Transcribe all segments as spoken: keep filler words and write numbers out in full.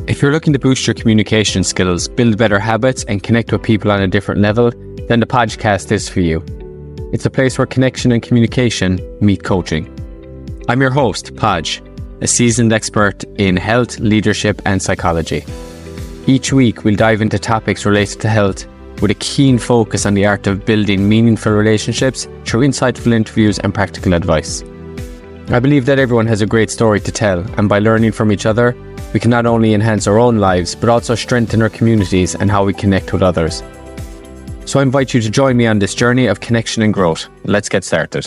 If you're looking to boost your communication skills, build better habits, and connect with people on a different level, then the podcast is for you. It's a place where connection and communication meet coaching. I'm your host, Podge, a seasoned expert in health, leadership, and psychology. Each week, we'll dive into topics related to health with a keen focus on the art of building meaningful relationships through insightful interviews and practical advice. I believe that everyone has a great story to tell, and by learning from each other, we can not only enhance our own lives, but also strengthen our communities and how we connect with others. So I invite you to join me on this journey of connection and growth. Let's get started.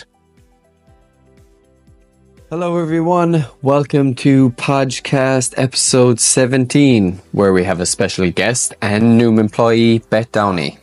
Hello everyone, welcome to Podcast episode seventeen, where we have a special guest and Noom employee, Beth Downey.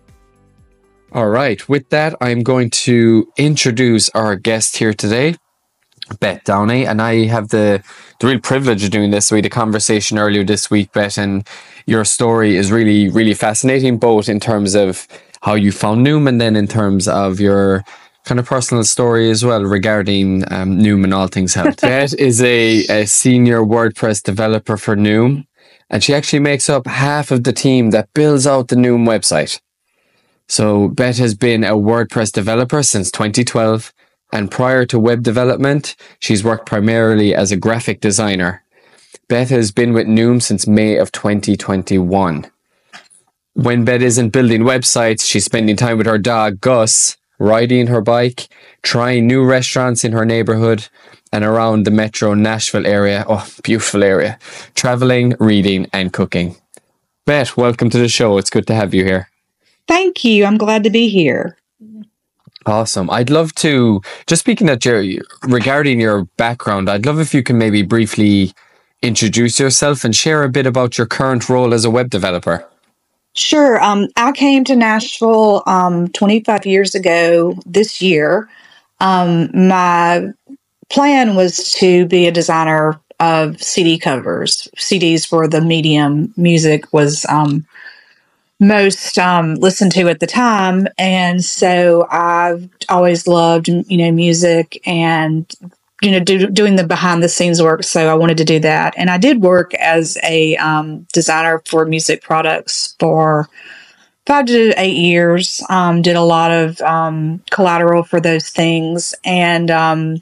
Alright, with that I'm going to introduce our guest here today, Beth Downey, and I have the, the real privilege of doing this. We had a conversation earlier this week, Beth, and your story is really, really fascinating, both in terms of how you found Noom and then in terms of your kind of personal story as well regarding um, Noom and all things health. Beth is a, a senior WordPress developer for Noom, and she actually makes up half of the team that builds out the Noom website. So Beth has been a WordPress developer since twenty twelve. And prior to web development, she's worked primarily as a graphic designer. Beth has been with Noom since May of twenty twenty-one. When Beth isn't building websites, she's spending time with her dog, Gus, riding her bike, trying new restaurants in her neighborhood and around the metro Nashville area. Oh, beautiful area. Traveling, reading, and cooking. Beth, welcome to the show. It's good to have you here. Thank you. I'm glad to be here. Awesome. I'd love to, just speaking at your, regarding your background, I'd love if you can maybe briefly introduce yourself and share a bit about your current role as a web developer. Sure. Um, I came to Nashville um, twenty-five years ago this year. Um, my plan was to be a designer of C D covers. C Ds were the medium music was um, most um, listened to at the time. And so I've always loved, you know, music and, you know, do, doing the behind the scenes work. So I wanted to do that. And I did work as a um, designer for music products for five to eight years. Um, did a lot of um, collateral for those things. And um,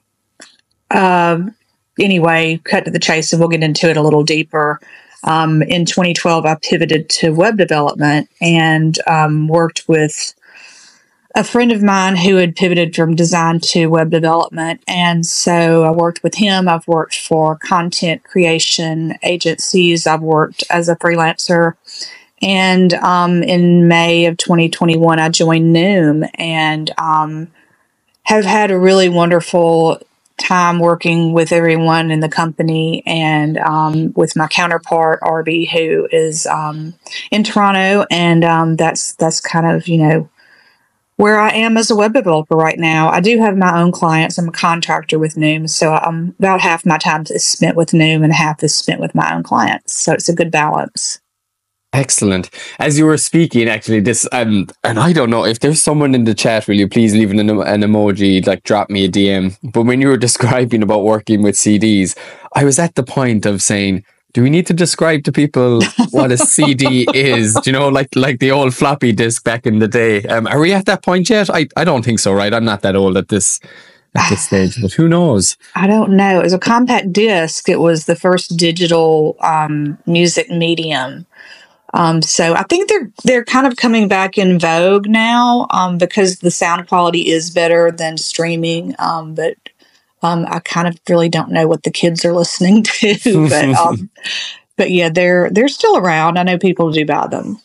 uh, anyway, cut to the chase, and we'll get into it a little deeper. Um, in twenty twelve, I pivoted to web development and um, worked with a friend of mine who had pivoted from design to web development. And so I worked with him. I've worked for content creation agencies. I've worked as a freelancer. And um, in May of twenty twenty-one, I joined Noom and um, have had a really wonderful time working with everyone in the company and um, with my counterpart, Arby, who is um, in Toronto. And um, that's that's kind of, you know, where I am as a web developer right now. I do have my own clients. I'm a contractor with Noom. So um, about half my time is spent with Noom and half is spent with my own clients. So it's a good balance. Excellent. As you were speaking, actually, this, um, and I don't know if there's someone in the chat, will you please leave an, an emoji, like drop me a D M. But when you were describing about working with C Ds, I was at the point of saying, do we need to describe to people what a C D is? Do you know, like like the old floppy disk back in the day? Um, are we at that point yet? I, I don't think so, right? I'm not that old at this at this stage, but who knows? I don't know. It was a compact disc. It was the first digital um, music medium. Um, so I think they're they're kind of coming back in vogue now um, because the sound quality is better than streaming. Um, but um, I kind of really don't know what the kids are listening to. But um, but yeah, they're they're still around. I know people do buy them.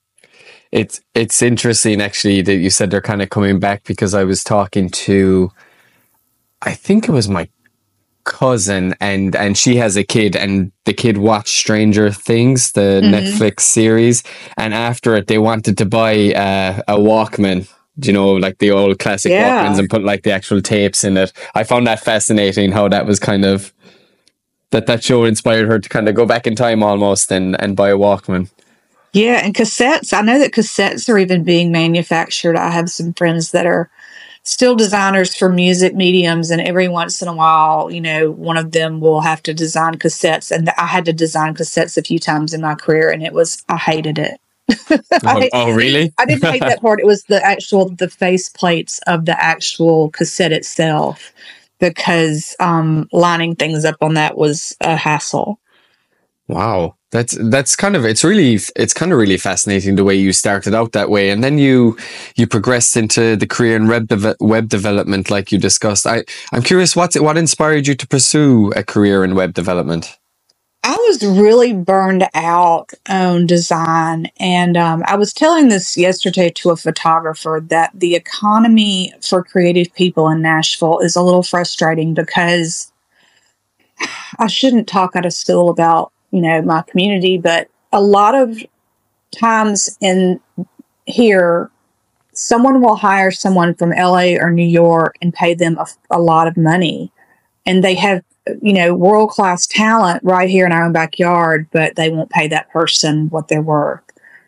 It's it's interesting actually that you said they're kind of coming back, because I was talking to, I think it was my cousin, and and she has a kid, and the kid watched Stranger Things, the mm-hmm. Netflix series, and after it they wanted to buy uh, a Walkman, you know, like the old classic yeah. Walkmans, and put like the actual tapes in it. I found that fascinating, how that was kind of that that show inspired her to kind of go back in time almost and and buy a Walkman. Yeah, and cassettes. I know that cassettes are even being manufactured. I have some friends that are still designers for music mediums, and every once in a while, you know, one of them will have to design cassettes, and I had to design cassettes a few times in my career, and it was, I hated it. Oh, I, oh, really? I didn't hate that part. It was the actual, the face plates of the actual cassette itself, because um, lining things up on that was a hassle. Wow. That's, that's kind of, it's really, it's kind of really fascinating the way you started out that way. And then you, you progressed into the career in web, de- web development, like you discussed. I, I'm curious, what's, what inspired you to pursue a career in web development? I was really burned out on design. And um, I was telling this yesterday to a photographer that the economy for creative people in Nashville is a little frustrating, because I shouldn't talk out of school about, you know, my community, but a lot of times in here, someone will hire someone from L A or New York and pay them a, a lot of money. And they have, you know, world-class talent right here in our own backyard, but they won't pay that person what they're worth.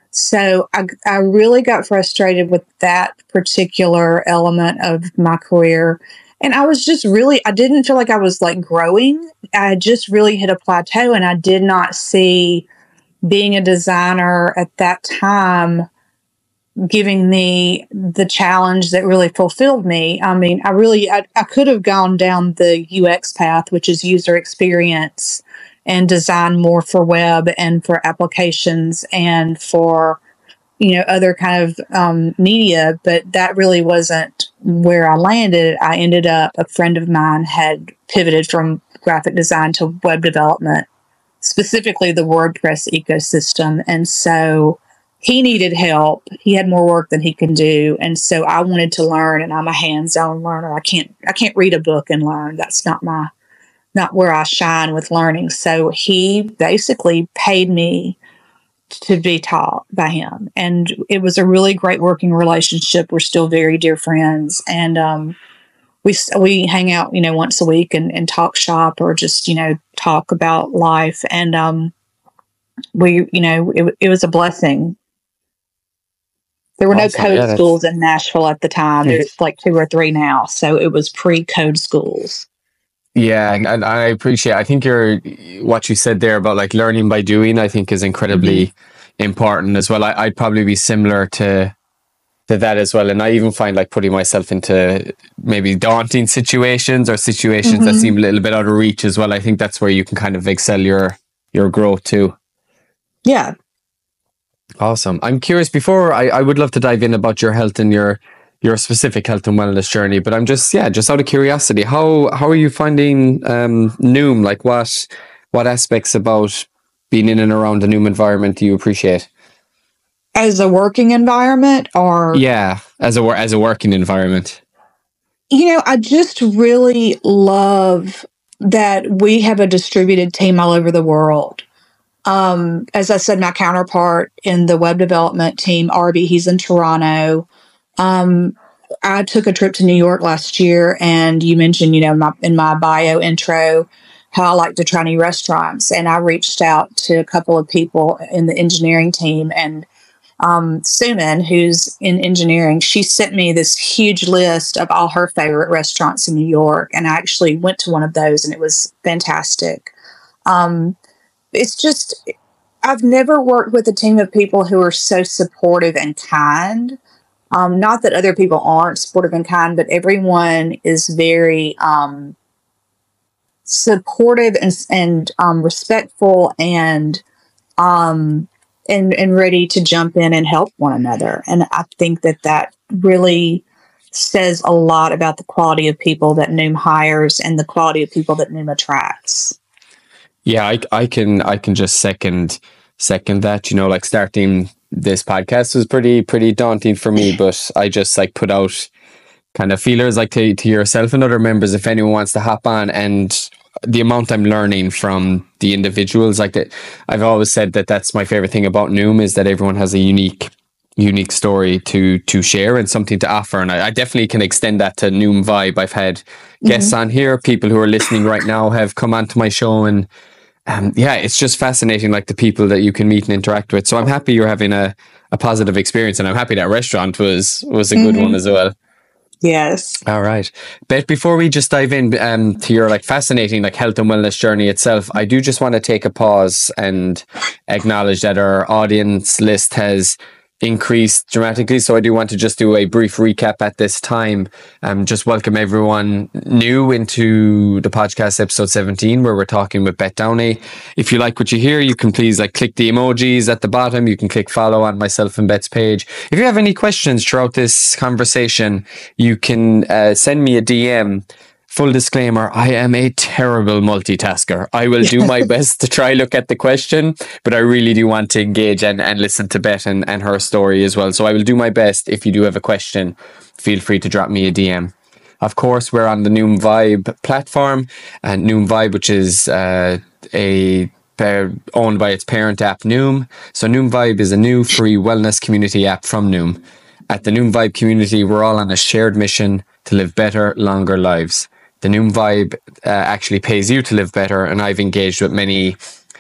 So I, I really got frustrated with that particular element of my career. And I was just really, I didn't feel like I was like growing. I just really hit a plateau, and I did not see being a designer at that time giving me the challenge that really fulfilled me. I mean, I really, I, I could have gone down the U X path, which is user experience, and design more for web and for applications and for, you know, other kind of um, media, but that really wasn't where I landed. I ended up, a friend of mine had pivoted from graphic design to web development, specifically the WordPress ecosystem. And so he needed help. He had more work than he can do. And so I wanted to learn, and I'm a hands-on learner. I can't, I can't read a book and learn. That's not my, not where I shine with learning. So he basically paid me to be taught by him. And it was a really great working relationship. We're still very dear friends. And um, we we hang out, you know, once a week and, and talk shop, or just, you know, talk about life. And um, we, you know, it, it was a blessing. There were awesome. no code yeah, schools in Nashville at the time. There's like two or three now. So it was pre-code schools. Yeah, and I appreciate, I think you're, what you said there about like learning by doing, I think is incredibly mm-hmm. important as well. I, I'd probably be similar to, to that as well. And I even find like putting myself into maybe daunting situations, or situations mm-hmm. that seem a little bit out of reach as well. I think that's where you can kind of excel your, your growth too. Yeah. Awesome. I'm curious, before I, I would love to dive in about your health and your your specific health and wellness journey, but I'm just, yeah, just out of curiosity, how how are you finding um, Noom? Like what what aspects about being in and around the Noom environment do you appreciate? As a working environment, or? Yeah, as a, as a working environment. You know, I just really love that we have a distributed team all over the world. Um, as I said, my counterpart in the web development team, Arby, he's in Toronto. Um, I took a trip to New York last year, and you mentioned, you know, my, in my bio intro, how I like to try new restaurants. And I reached out to a couple of people in the engineering team, and um, Suman, who's in engineering, she sent me this huge list of all her favorite restaurants in New York. And I actually went to one of those, and it was fantastic. Um, it's just, I've never worked with a team of people who are so supportive and kind. Um, not that other people aren't supportive and kind, but everyone is very um, supportive and, and um, respectful and, um, and and ready to jump in and help one another. And I think that that really says a lot about the quality of people that Noom hires and the quality of people that Noom attracts. Yeah, I, I can I can just second second that. You know, like starting this podcast was pretty pretty daunting for me, but I just like put out kind of feelers like to, to yourself and other members if anyone wants to hop on. And the amount I'm learning from the individuals, like that, I've always said that that's my favorite thing about Noom, is that everyone has a unique unique story to to share and something to offer. And I, I definitely can extend that to Noom Vibe. I've had guests mm-hmm. on here, people who are listening right now have come onto my show, and Um, yeah, it's just fascinating, like the people that you can meet and interact with. So I'm happy you're having a, a positive experience, and I'm happy that restaurant was was a good mm-hmm. one as well. Yes. All right. But before we just dive in um, to your like fascinating like health and wellness journey itself, I do just want to take a pause and acknowledge that our audience list has increased dramatically. So I do want to just do a brief recap at this time. Um, just welcome everyone new into the podcast episode seventeen, where we're talking with Beth Downey. If you like what you hear, you can please like click the emojis at the bottom. You can click follow on myself and Beth's page. If you have any questions throughout this conversation, you can uh, send me a D M. Full disclaimer, I am a terrible multitasker. I will do my best to try look at the question, but I really do want to engage and, and listen to Beth and, and her story as well. So I will do my best. If you do have a question, feel free to drop me a D M. Of course, we're on the Noom Vibe platform, and Noom Vibe, which is uh, a uh, owned by its parent app, Noom. So Noom Vibe is a new free wellness community app from Noom. At the Noom Vibe community, we're all on a shared mission to live better, longer lives. The Noom Vibe uh, actually pays you to live better, and I've engaged with many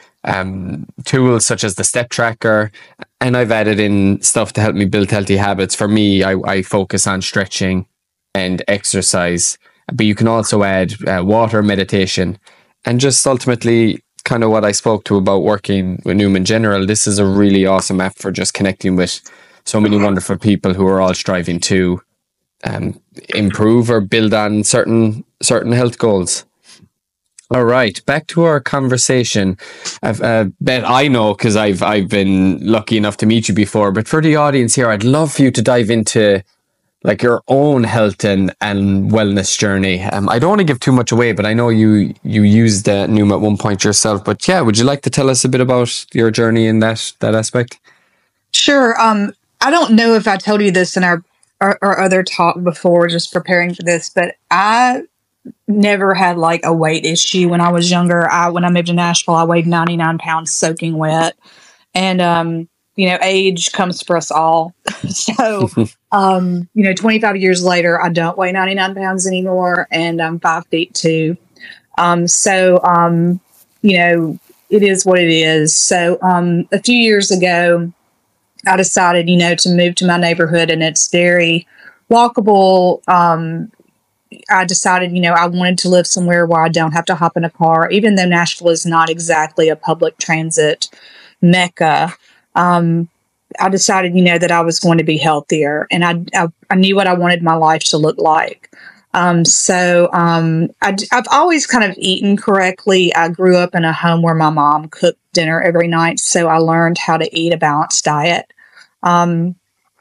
um, tools such as the Step Tracker, and I've added in stuff to help me build healthy habits. For me, I, I focus on stretching and exercise, but you can also add uh, water, meditation, and just ultimately kind of what I spoke to about working with Noom in general. This is a really awesome app for just connecting with so many wonderful people who are all striving to um, improve or build on certain certain health goals. All right, back to our conversation. I've, uh, Bet, I know because I've I've been lucky enough to meet you before, but for the audience here, I'd love for you to dive into like your own health and, and wellness journey. Um, I don't want to give too much away, but I know you you used uh, Noom at one point yourself. But yeah, would you like to tell us a bit about your journey in that that aspect? Sure. Um, I don't know if I told you this in our, our, our other talk before, just preparing for this, but I never had like a weight issue when I was younger. I when I moved to Nashville, I weighed ninety-nine pounds soaking wet. And, um, you know, age comes for us all. so, um, you know, twenty-five years later, I don't weigh ninety-nine pounds anymore, and I'm five feet two. Um, so, um, you know, it is what it is. So, um, a few years ago, I decided, you know, to move to my neighborhood, and it's very walkable. Um, I decided, you know, I wanted to live somewhere where I don't have to hop in a car, even though Nashville is not exactly a public transit mecca. Um, I decided, you know, that I was going to be healthier, and I, I, I knew what I wanted my life to look like. Um, so um, I, I've always kind of eaten correctly. I grew up in a home where my mom cooked dinner every night, so I learned how to eat a balanced diet. Um,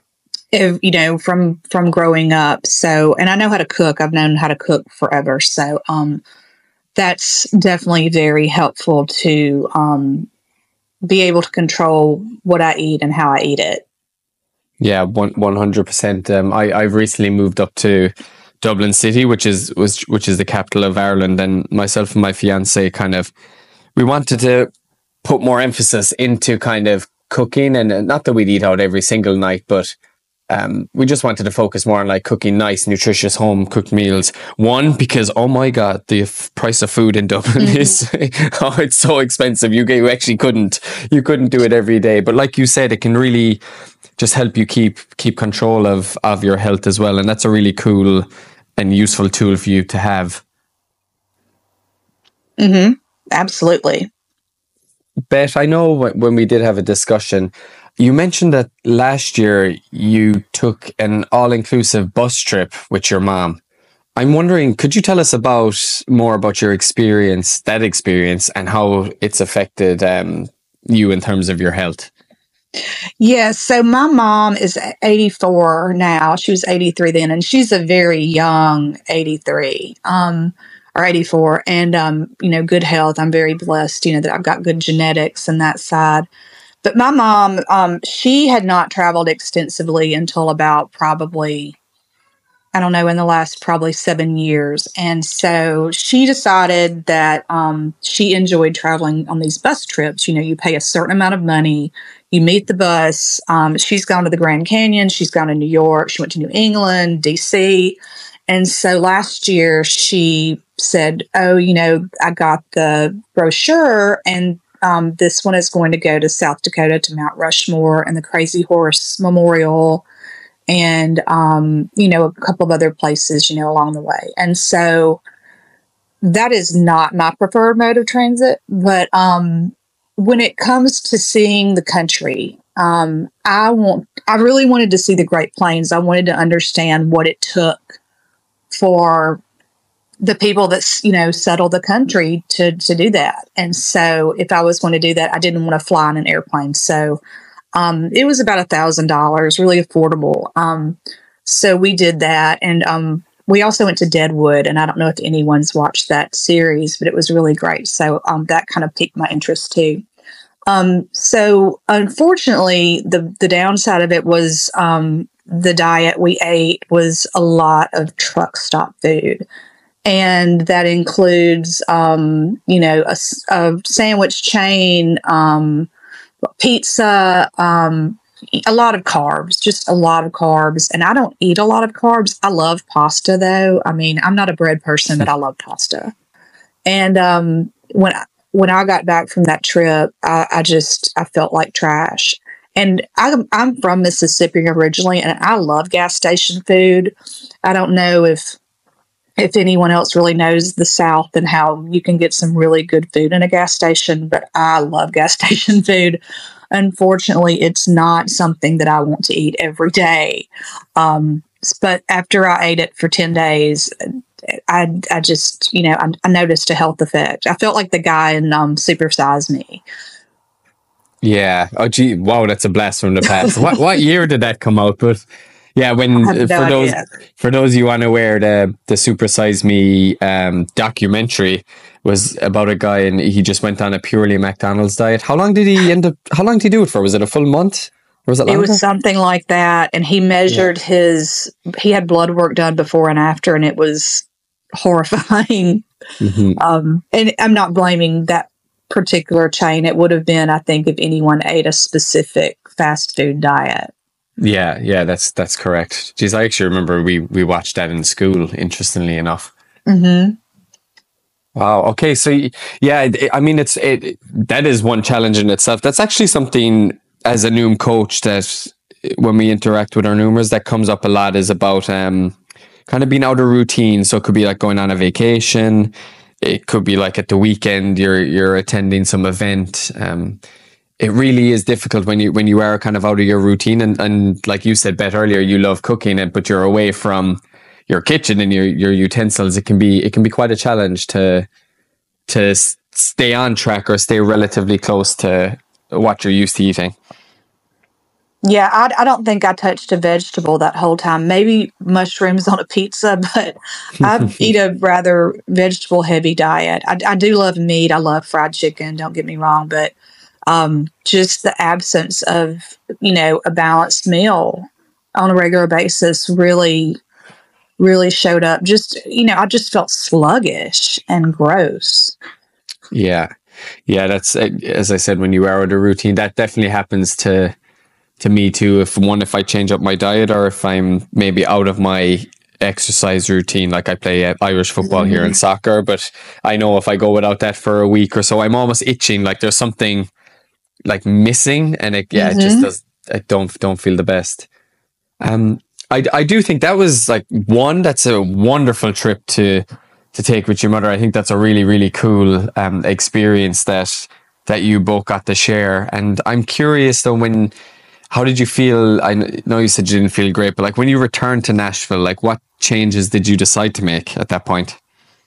if, you know, from, from growing up. So, and I know how to cook. I've known how to cook forever. So, um, that's definitely very helpful to, um, be able to control what I eat and how I eat it. Yeah, one one hundred percent. Um, I I've recently moved up to Dublin City, which is was which is the capital of Ireland, and myself and my fiance kind of we wanted to put more emphasis into kind of cooking, and not that we'd eat out every single night, but um, we just wanted to focus more on like cooking nice, nutritious, home cooked meals. One, because oh my god, the f- price of food in Dublin mm-hmm. is oh, it's so expensive. You you actually couldn't you couldn't do it every day. But like you said, it can really just help you keep keep control of of your health as well, and that's a really cool and useful tool for you to have. Mm-hmm. Absolutely. Beth, I know when we did have a discussion, you mentioned that last year you took an all-inclusive bus trip with your mom. I'm wondering, could you tell us about more about your experience, that experience, and how it's affected um, you in terms of your health? Yeah, so my mom is eighty-four now. She was eighty-three then, and she's a very young eighty-three. Um, or eighty-four, and, um, you know, good health. I'm very blessed, you know, that I've got good genetics and that side. But my mom, um, she had not traveled extensively until about probably, I don't know, in the last probably seven years. And so she decided that um, she enjoyed traveling on these bus trips. You know, you pay a certain amount of money, you meet the bus. Um, she's gone to the Grand Canyon. She's gone to New York. She went to New England, D C. And so last year she said, oh, you know, I got the brochure, and um, this one is going to go to South Dakota to Mount Rushmore and the Crazy Horse Memorial and, um, you know, a couple of other places, you know, along the way. And so that is not my preferred mode of transit. But um, when it comes to seeing the country, um, I want, I really wanted to see the Great Plains. I wanted to understand what it took for the people that, you know, settled the country to, to do that. And so if I was going to do that, I didn't want to fly on an airplane. So um, it was about a thousand dollars, really affordable. Um, so we did that. And um, we also went to Deadwood, and I don't know if anyone's watched that series, but it was really great. So um, that kind of piqued my interest too. Um, so unfortunately, the, the downside of it was um, the diet we ate was a lot of truck stop food. And that includes, um, you know, a, a sandwich chain, um, pizza, um, a lot of carbs, just a lot of carbs. And I don't eat a lot of carbs. I love pasta, though. I mean, I'm not a bread person, but I love pasta. And um, when I, when I got back from that trip, I, I just I felt like trash. And I'm I'm from Mississippi originally, and I love gas station food. I don't know if. If anyone else really knows the South and how you can get some really good food in a gas station, but I love gas station food. Unfortunately, it's not something that I want to eat every day. Um, but after I ate it for ten days, I, I just, you know, I, I noticed a health effect. I felt like the guy in um, Super Size Me. Yeah. Oh, gee. Wow. That's a blast from the past. what, what year did that come out? But yeah, when no for those idea. for those you unaware, the the Super Size Me um, documentary was about a guy, and he just went on a purely McDonald's diet. How long did he end up? How long did he do it for? Was it a full month, or was it longer? It was something like that, and he measured yeah. his. He had blood work done before and after, and it was horrifying. Mm-hmm. Um, and I'm not blaming that particular chain. It would have been, I think, if anyone ate a specific fast food diet. Yeah, yeah, that's that's correct. Geez, I actually remember we we watched that in school, interestingly enough. Mm-hmm. Wow. Okay. So yeah, I mean, it's it that is one challenge in itself. That's actually something as a Noom coach that when we interact with our Noomers, that comes up a lot, is about um kind of being out of routine. So it could be like going on a vacation. It could be like at the weekend you're you're attending some event. Um, it really is difficult when you when you are kind of out of your routine, and, and like you said, Beth, earlier, you love cooking it, but you're away from your kitchen and your your utensils. It can be it can be quite a challenge to to stay on track or stay relatively close to what you're used to eating. Yeah, I, I don't think I touched a vegetable that whole time. Maybe mushrooms on a pizza, but I eat a rather vegetable heavy diet. I, I do love meat. I love fried chicken. Don't get me wrong, but um, just the absence of, you know, a balanced meal on a regular basis really, really showed up. Just, you know, I just felt sluggish and gross. Yeah. Yeah. That's, as I said, when you are out of routine, that definitely happens to, to me too. If one, if I change up my diet, or if I'm maybe out of my exercise routine, like I play uh, Irish football mm-hmm. here and soccer, but I know if I go without that for a week or so, I'm almost itching, like there's something like missing, and it, yeah, mm-hmm. it just does, I don't, don't feel the best. Um, I, I do think that was like one, that's a wonderful trip to, to take with your mother. I think that's a really, really cool, um, experience that, that you both got to share. And I'm curious though, when, how did you feel? I know you said you didn't feel great, but like when you returned to Nashville, like what changes did you decide to make at that point?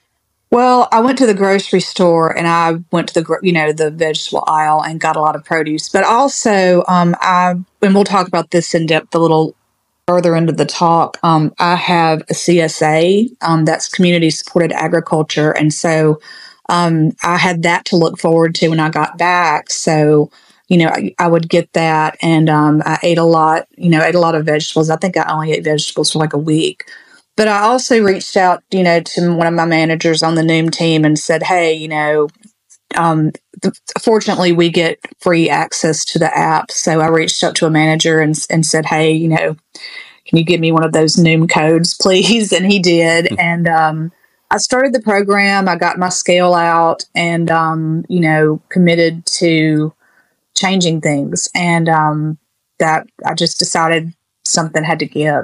Well, I went to the grocery store, and I went to the, you know, the vegetable aisle and got a lot of produce. But also, um, I, and we'll talk about this in depth a little further into the talk. Um, I have a C S A, um, that's community supported agriculture. And so um, I had that to look forward to when I got back. So, you know, I, I would get that, and um, I ate a lot, you know, ate a lot of vegetables. I think I only ate vegetables for like a week. But I also reached out, you know, to one of my managers on the Noom team and said, hey, you know, um, th- fortunately we get free access to the app. So I reached out to a manager and, and said, hey, you know, can you give me one of those Noom codes, please? And he did. Mm-hmm. And um, I started the program. I got my scale out, and, um, you know, committed to changing things. And um, that I just decided something had to give.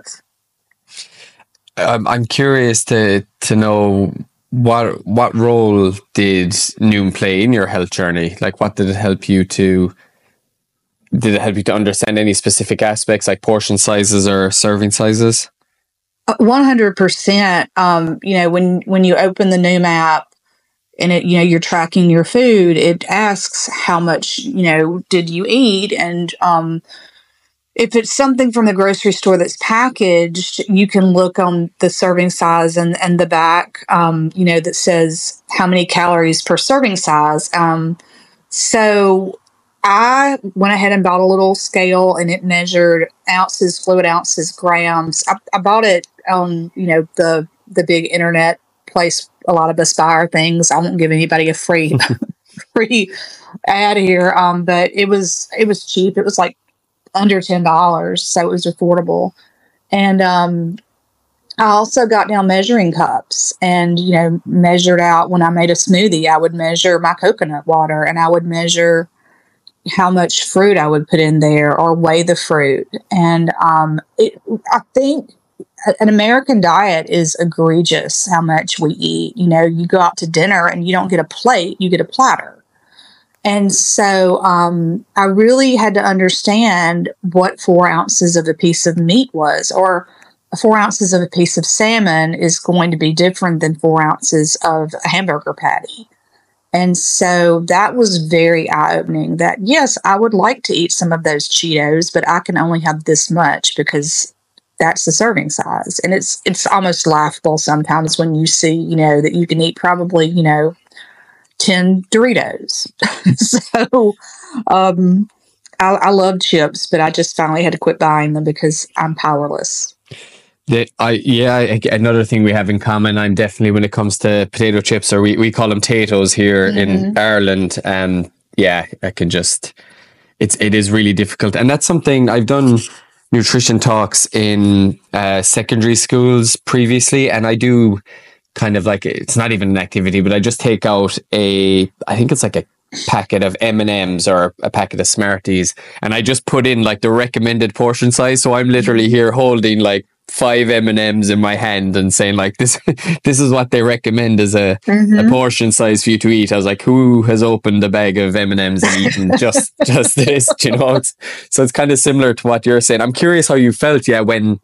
I'm I'm curious to to know what what role did Noom play in your health journey? Like, what did it help you to? Did it help you to understand any specific aspects, like portion sizes or serving sizes? One hundred percent. Um, you know, when when you open the Noom app and it, you know, you're tracking your food, it asks how much, you know, did you eat, and um. If it's something from the grocery store that's packaged, you can look on the serving size and, and the back, um, you know, that says how many calories per serving size. Um, so I went ahead and bought a little scale, and it measured ounces, fluid ounces, grams. I, I bought it on, you know, the the big internet place a lot of us buy our things. I won't give anybody a free free ad here, um, but it was it was cheap. It was like under ten dollars, so it was affordable. And um, I also got down measuring cups and, you know, measured out when I made a smoothie. I would measure my coconut water, and I would measure how much fruit I would put in there or weigh the fruit. And um, it, I think an American diet is egregious how much we eat. You know, you go out to dinner and you don't get a plate, you get a platter. And so um, I really had to understand what four ounces of a piece of meat was, or four ounces of a piece of salmon is going to be different than four ounces of a hamburger patty. And so that was very eye-opening that, yes, I would like to eat some of those Cheetos, but I can only have this much because that's the serving size. And it's it's almost laughable sometimes when you see, you know, that you can eat probably, you know, ten Doritos. so um, I, I love chips, but I just finally had to quit buying them because I'm powerless. The, I yeah, I, another thing we have in common, I'm definitely, when it comes to potato chips, or we, we call them Tatoes here mm-hmm. in Ireland. And yeah, I can just, it's, it is really difficult. And that's something I've done nutrition talks in uh, secondary schools previously. And I do kind of like, it's not even an activity, but I just take out a, I think it's like a packet of M and M's or a packet of Smarties, and I just put in like the recommended portion size. So I'm literally here holding like five M and M's in my hand and saying like, this this is what they recommend as a, mm-hmm. a portion size for you to eat. I was like, who has opened a bag of M and M's and eaten just just this, you know? It's, so it's kind of similar to what you're saying. I'm curious how you felt, yeah, when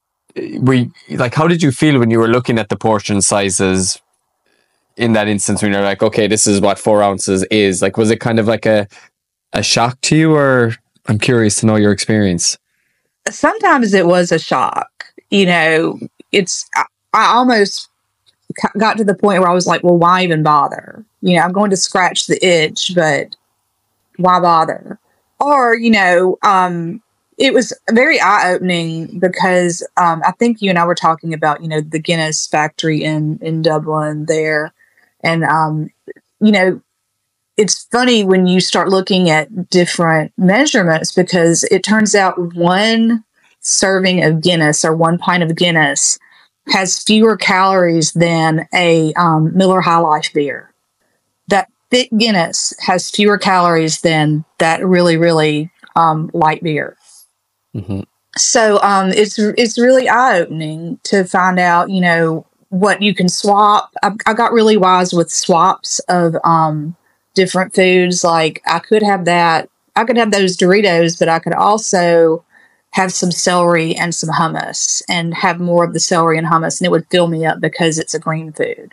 we, like, how did you feel when you were looking at the portion sizes in that instance, when you're like, okay, this is what four ounces is? Like, was it kind of like a a shock to you, or I'm curious to know your experience? Sometimes it was a shock. You know, it's, I, I almost got to the point where I was like, well, why even bother? You know, I'm going to scratch the itch, but why bother? Or, you know, um, it was very eye-opening because um, I think you and I were talking about, you know, the Guinness factory in, in Dublin there. And, um, you know, it's funny when you start looking at different measurements, because it turns out one serving of Guinness or one pint of Guinness has fewer calories than a um, Miller High Life beer. That thick Guinness has fewer calories than that really, really um, light beer. Mm-hmm. So um, it's it's really eye-opening to find out, you know, what you can swap. I, I got really wise with swaps of um, different foods. Like I could have that, I could have those Doritos, but I could also have some celery and some hummus, and have more of the celery and hummus, and it would fill me up because it's a green food.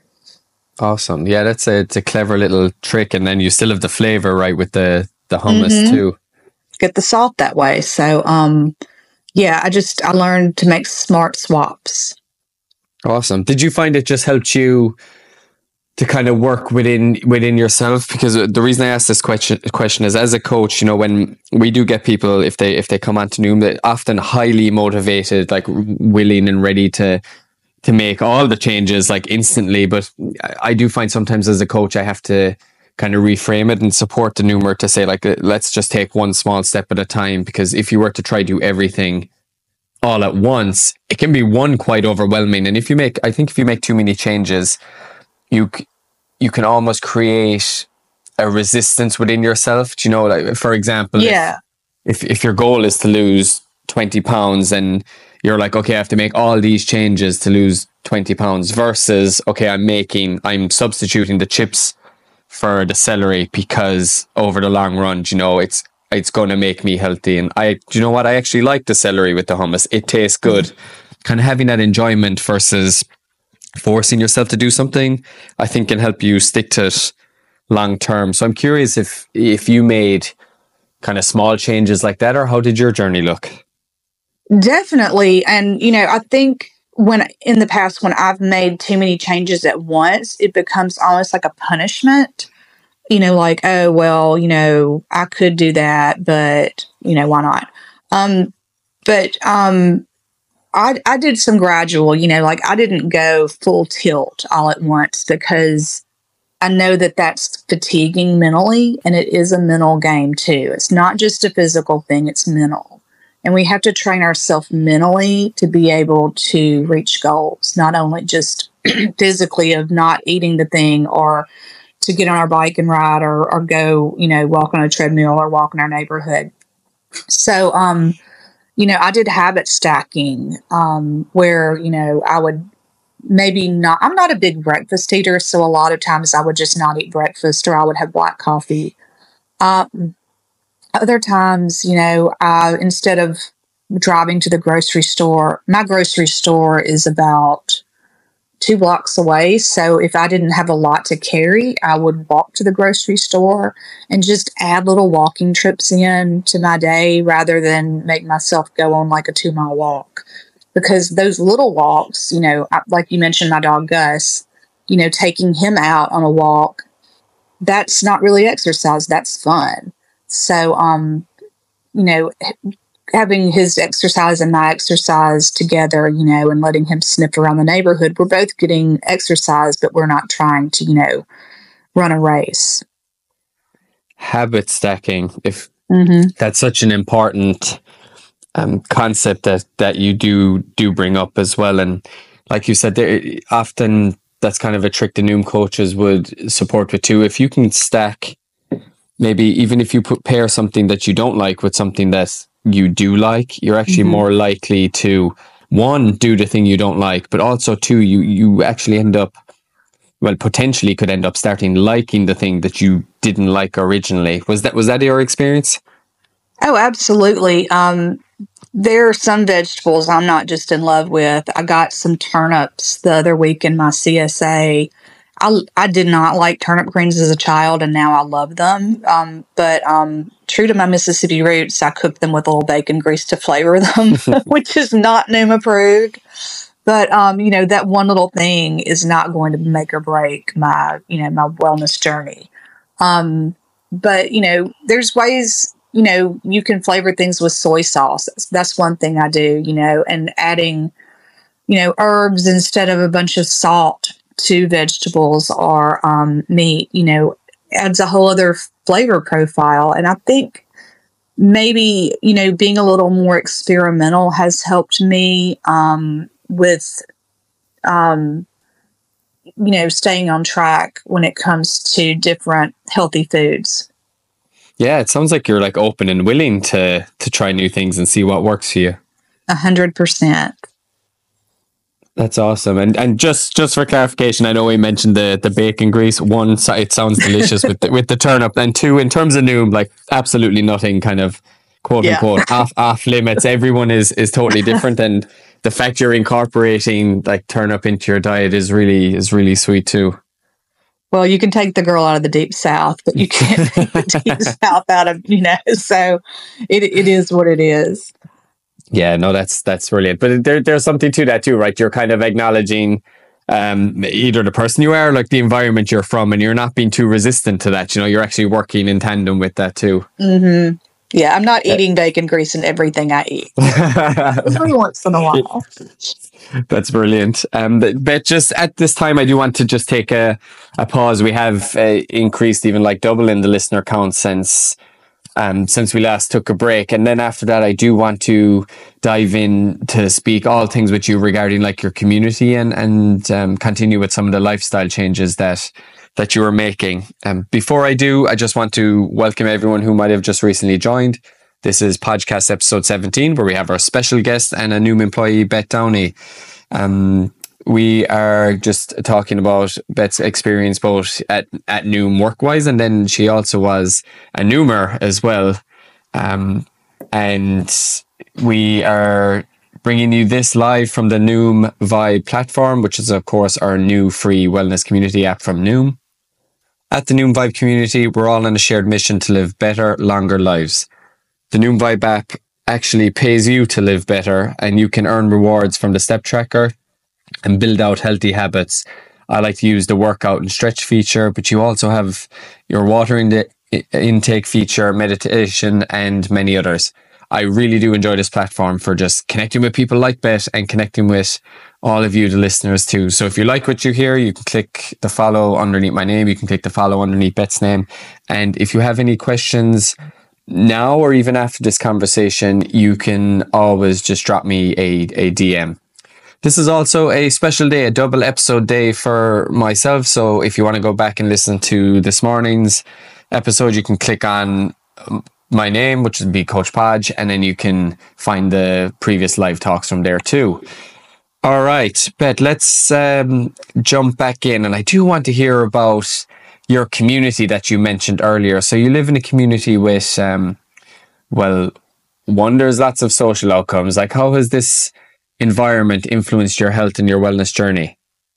Awesome. Yeah, that's a, it's a clever little trick. And then you still have the flavor, right, with the, the hummus mm-hmm. too. Get the salt that way. So, um, yeah, I just, I learned to make smart swaps. Awesome. Did you find it just helped you to kind of work within within yourself? Because the reason I asked this question question is, as a coach, you know, when we do get people, if they if they come onto Noom, they're often highly motivated, like willing and ready to to make all the changes like instantly. But I do find sometimes as a coach, I have to kind of reframe it and support the Noomer to say, like, let's just take one small step at a time. Because if you were to try do everything all at once, it can be one quite overwhelming. And if you make, I think if you make too many changes, you you can almost create a resistance within yourself. Do you know, like, for example, yeah. if, if if your goal is to lose twenty pounds and you're like, okay, I have to make all these changes to lose twenty pounds versus, okay, I'm making, I'm substituting the chips for the celery because over the long run, you know, it's, it's going to make me healthy. And I, do you know what? I actually like the celery with the hummus. It tastes good. Mm-hmm. Kind of having that enjoyment versus forcing yourself to do something, I think can help you stick to it long term. So I'm curious if, if you made kind of small changes like that, or how did your journey look? Definitely. And, you know, I think when in the past, when I've made too many changes at once, it becomes almost like a punishment, you know, like, oh, well, you know, I could do that, but, you know, why not? Um, but um, I, I did some gradual, you know, like I didn't go full tilt all at once because I know that that's fatiguing mentally, and it is a mental game too. It's not just a physical thing, it's mental. And we have to train ourselves mentally to be able to reach goals, not only just physically of not eating the thing or to get on our bike and ride or, or go, you know, walk on a treadmill or walk in our neighborhood. So, um, you know, I did habit stacking um, where, you know, I would maybe not, I'm not a big breakfast eater. So a lot of times I would just not eat breakfast or I would have black coffee. Um, Other times, you know, I, instead of driving to the grocery store, my grocery store is about two blocks away. So if I didn't have a lot to carry, I would walk to the grocery store and just add little walking trips in to my day rather than make myself go on like a two mile walk. Because those little walks, you know, like you mentioned, my dog Gus, you know, taking him out on a walk, that's not really exercise. That's fun. So, um, you know, having his exercise and my exercise together, you know, and letting him sniff around the neighborhood, we're both getting exercise, but we're not trying to, you know, run a race. Habit stacking, if mm-hmm. that's such an important um, concept that, that you do do bring up as well. And like you said, there often that's kind of a trick the Noom coaches would support with too. If you can stack, maybe even if you put pair something that you don't like with something that you do like, you're actually mm-hmm. more likely to, one, do the thing you don't like, but also two, you, you actually end up, well, potentially could end up starting liking the thing that you didn't like originally. Was that, was that your experience? Oh, absolutely. Um, there are some vegetables I'm not just in love with. I got some turnips the other week in my C S A. I, I did not like turnip greens as a child, and now I love them. Um, but um, true to my Mississippi roots, I cooked them with a little bacon grease to flavor them, which is not Noom approved. But, um, you know, that one little thing is not going to make or break my, you know, my wellness journey. Um, but, you know, there's ways, you know, you can flavor things with soy sauce. That's, that's one thing I do, you know, and adding, you know, herbs instead of a bunch of salt to vegetables or um, meat, you know, adds a whole other flavor profile. And I think maybe, you know, being a little more experimental has helped me um, with, um, you know, staying on track when it comes to different healthy foods. Yeah, it sounds like you're like open and willing to to try new things and see what works for you. A hundred percent. That's awesome. And and just, just for clarification, I know we mentioned the, the bacon grease. One, it sounds delicious with the, with the turnip. And two, in terms of Noom, like absolutely nothing kind of quote yeah. unquote off off limits. Everyone is is totally different, and the fact you're incorporating like turnip into your diet is really is really sweet too. Well, you can take the girl out of the deep south, but you can't take the deep south out of, you know, so it it is what it is. Yeah, no, that's that's brilliant. But there, there's something to that too, right? You're kind of acknowledging um, either the person you are, or like the environment you're from, and you're not being too resistant to that. You know, you're actually working in tandem with that too. Mm-hmm. Yeah, I'm not eating bacon grease in everything I eat. Every once in a while. That's brilliant. Um, but, but just at this time, I do want to just take a, a pause. We have uh, increased even like double in the listener count since um, since we last took a break. And then after that, I do want to dive in to speak all things with you regarding like your community and, and um, continue with some of the lifestyle changes that that you are making. Um, before I do, I just want to welcome everyone who might have just recently joined. This is podcast episode seventeen, where we have our special guest and a new employee, Beth Downey. Um, we are just talking about Beth's experience both at, at Noom work-wise, and then she also was a Noomer as well. Um, and we are bringing you this live from the Noom Vibe platform, which is, of course, our new free wellness community app from Noom. At the Noom Vibe community, we're all on a shared mission to live better, longer lives. The Noom Vibe app actually pays you to live better, and you can earn rewards from the step tracker and build out healthy habits. I like to use the workout and stretch feature, but you also have your water in the intake feature, meditation, and many others. I really do enjoy this platform for just connecting with people like Beth and connecting with all of you, the listeners, too. So if you like what you hear, you can click the follow underneath my name. You can click the follow underneath Beth's name. And if you have any questions now or even after this conversation, you can always just drop me a, a D M. This is also a special day, a double episode day for myself. So if you want to go back and listen to this morning's episode, you can click on my name, which would be Coach Podge, and then you can find the previous live talks from there too. All right, Beth, let's um, jump back in. And I do want to hear about your community that you mentioned earlier. So you live in a community with, um, well, one, there's lots of social outcomes. Like, how has this environment influenced your health and your wellness journey?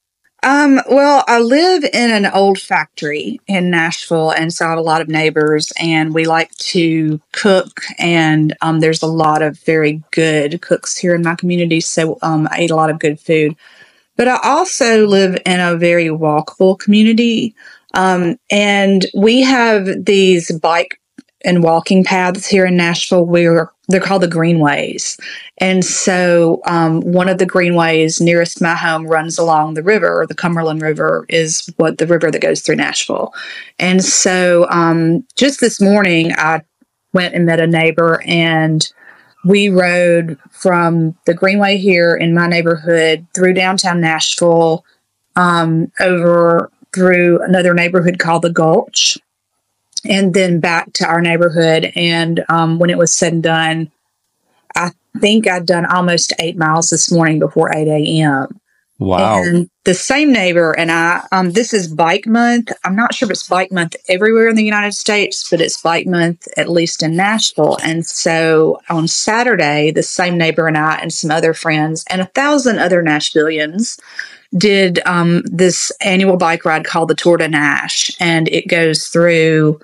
Um, well, I live in an old factory in Nashville, and so I have a lot of neighbors, and we like to cook, and um, there's a lot of very good cooks here in my community, so um, I eat a lot of good food. But I also live in a very walkable community, um, and we have these bike and walking paths here in Nashville. We're they're called the Greenways. And so um, one of the greenways nearest my home runs along the river. The Cumberland River is what the river that goes through Nashville. And so um, just this morning, I went and met a neighbor, and we rode from the Greenway here in my neighborhood through downtown Nashville, um, over through another neighborhood called the Gulch, and then back to our neighborhood. And um, when it was said and done, I think I'd done almost eight miles this morning before eight a.m. Wow. And the same neighbor and I, um, this is Bike Month. I'm not sure if it's Bike Month everywhere in the United States, but it's Bike Month, at least in Nashville. And so on Saturday, the same neighbor and I and some other friends and a thousand other Nashvillians did um, this annual bike ride called the Tour de Nash. And it goes through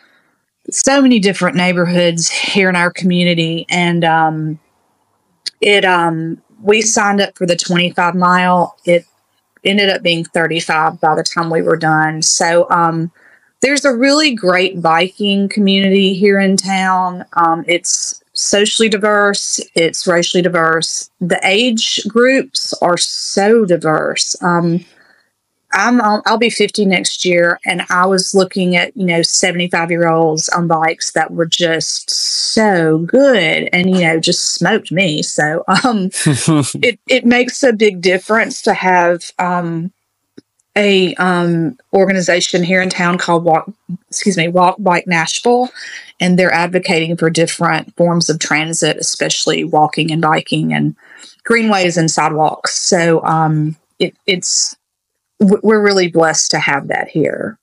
so many different neighborhoods here in our community. And um, it um, we signed up for the twenty-five mile. It ended up being thirty-five by the time we were done. So um, there's a really great biking community here in town. Um, it's socially diverse. It's racially diverse. The age groups are so diverse. Um, I'm, I'll, I'll be fifty next year, and I was looking at, you know, seventy-five year olds on bikes that were just so good and, you know, just smoked me. So um, it, it makes a big difference to have um, a um, organization here in town called Walk, excuse me, Walk Bike Nashville. And they're advocating for different forms of transit, especially walking and biking and greenways and sidewalks. So um, it, it's, we're really blessed to have that here.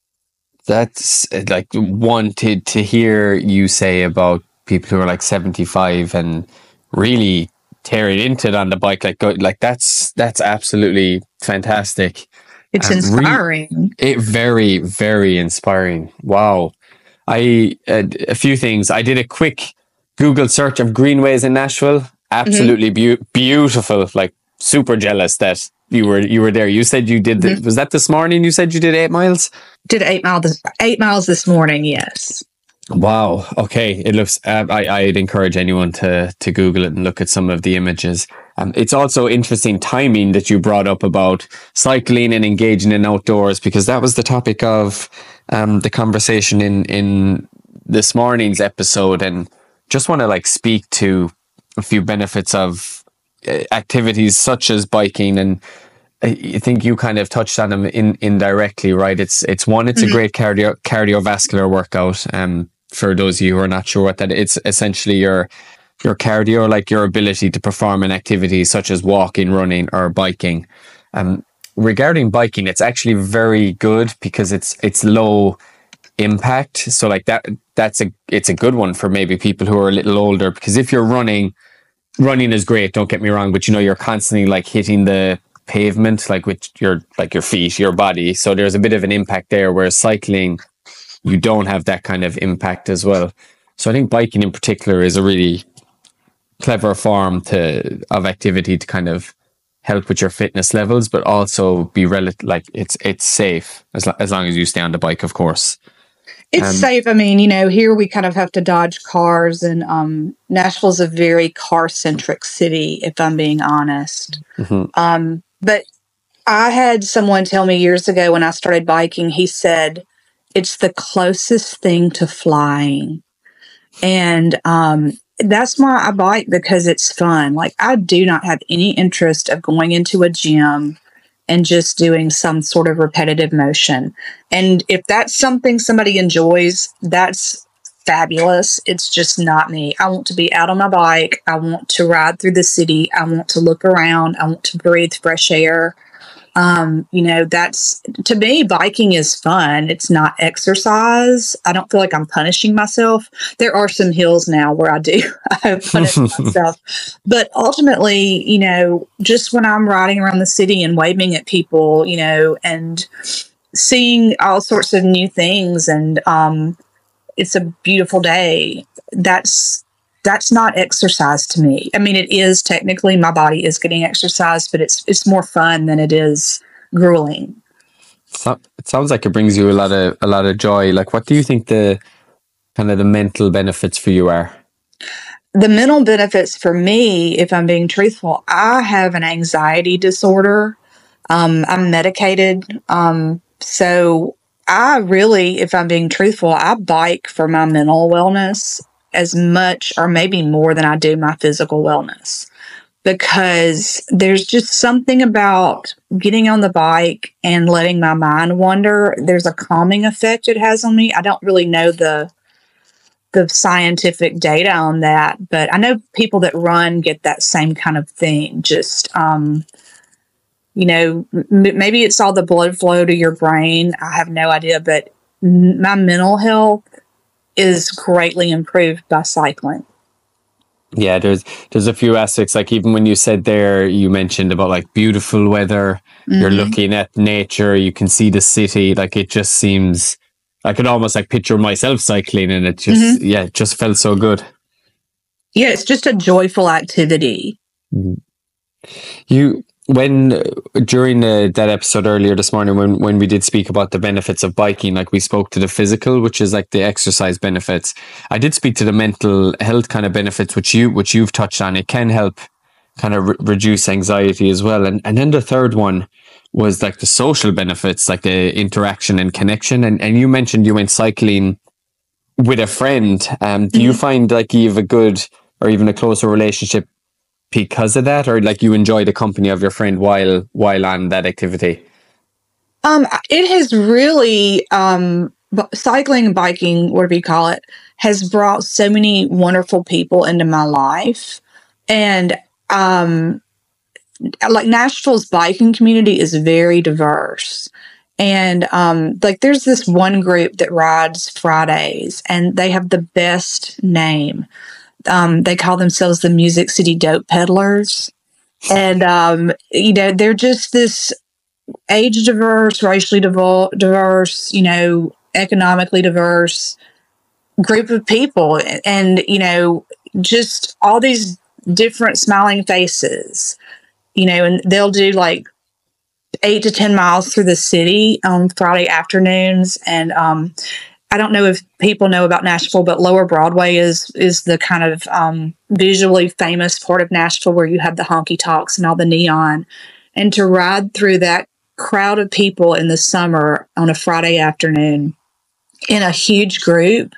That's like one to, to hear you say about people who are like seventy-five and really tear it into it on the bike. Like, go, like that's, that's absolutely fantastic. It's um, inspiring. Re- it very, very inspiring. Wow. I, uh, a few things. I did a quick Google search of greenways in Nashville. Absolutely mm-hmm. be- beautiful. Like super jealous that you were, you were there. You said you did, the, mm-hmm. was that this morning? You said you did eight miles? Did eight miles, eight miles this morning. Yes. Wow. Okay. It looks, uh, I, I'd encourage anyone to, to Google it and look at some of the images. Um, it's also interesting timing that you brought up about cycling and engaging in outdoors, because that was the topic of um, the conversation in, in this morning's episode. And just want to like speak to a few benefits of uh, activities such as biking. And I think you kind of touched on them in, indirectly, right? It's, it's one, it's mm-hmm. a great cardio, cardiovascular workout. Um, for those of you who are not sure what that is, it's essentially your your cardio, like your ability to perform an activity such as walking, running, or biking. Um, regarding biking, it's actually very good because it's it's low impact. So like that that's a it's a good one for maybe people who are a little older, because if you're running, running is great, don't get me wrong, but you know, you're constantly like hitting the pavement, like with your like your feet, your body. So there's a bit of an impact there, whereas cycling, you don't have that kind of impact as well. So I think biking in particular is a really clever form to of activity to kind of help with your fitness levels, but also be relative, like it's it's safe as, lo- as long as you stay on the bike, of course. It's Um, safe. I mean, you know, here we kind of have to dodge cars, and um, Nashville's a very car-centric city, if I'm being honest. mhm. Um, but I had someone tell me years ago when I started biking, he said, it's the closest thing to flying. And um, that's why I bike, because it's fun. Like, I do not have any interest of going into a gym and just doing some sort of repetitive motion. And if that's something somebody enjoys, that's fabulous. It's just not me. I want to be out on my bike. I want to ride through the city. I want to look around. I want to breathe fresh air. Um, you know, that's, to me, biking is fun. It's not exercise. I don't feel like I'm punishing myself. There are some hills now where I do I punish myself. But ultimately, you know, just when I'm riding around the city and waving at people, you know, and seeing all sorts of new things, and um, it's a beautiful day, that's that's not exercise to me. I mean, it is technically, my body is getting exercise, but it's it's more fun than it is grueling. So, it sounds like it brings you a lot of a lot of joy. Like, what do you think the kind of the mental benefits for you are? The mental benefits for me, if I'm being truthful, I have an anxiety disorder. Um, I'm medicated. Um, so I really, if I'm being truthful, I bike for my mental wellness as much or maybe more than I do my physical wellness, because there's just something about getting on the bike and letting my mind wander. There's a calming effect it has on me. I don't really know the the scientific data on that, but I know people that run get that same kind of thing. Just, um, you know, m- maybe it's all the blood flow to your brain. I have no idea, but m- my mental health is greatly improved by cycling. Yeah, there's there's a few aspects. Like, even when you said there, you mentioned about like beautiful weather. You're hmm looking at nature. You can see the city. Like, it just seems. I could almost like picture myself cycling, and it just hmm yeah, it just felt so good. Yeah, it's just a joyful activity. Mhm. You when uh, during uh, that episode earlier this morning, when when we did speak about the benefits of biking, like we spoke to the physical, which is like the exercise benefits. I did speak to the mental health kind of benefits, which you which you've touched on. It can help kind of re- reduce anxiety as well, and and then the third one was like the social benefits, like the interaction and connection. And and you mentioned you went cycling with a friend. Um, do you Mhm. find like you have a good or even a closer relationship because of that, or like you enjoy the company of your friend while while on that activity? Um, it has really, um, b- cycling and biking, whatever you call it, has brought so many wonderful people into my life. And um, like Nashville's biking community is very diverse. And um, like there's this one group that rides Fridays, and they have the best name. Um, they call themselves the Music City Dope Peddlers. And, um, you know, they're just this age diverse, racially divo- diverse, you know, economically diverse group of people. And, you know, just all these different smiling faces, you know, and they'll do like eight to ten miles through the city on Friday afternoons. And, um, I don't know if people know about Nashville, but Lower Broadway is is the kind of um, visually famous part of Nashville where you have the honky tonks and all the neon. And to ride through that crowd of people in the summer on a Friday afternoon in a huge group